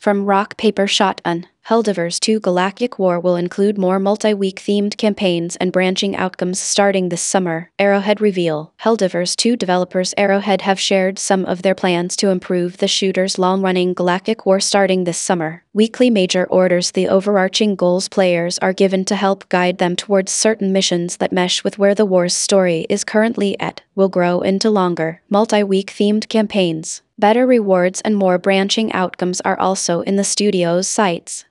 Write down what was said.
From Rock Paper Shotgun, Helldivers 2 Galactic War will include more multi-week themed campaigns and branching outcomes starting this summer. Arrowhead reveal. Helldivers 2 developers Arrowhead have shared some of their plans to improve the shooter's long-running Galactic War starting this summer. Weekly major orders, the overarching goals players are given to help guide them towards certain missions that mesh with where the war's story is currently at, will grow into longer, multi-week themed campaigns. Better rewards and more branching outcomes are also in the studio's sights.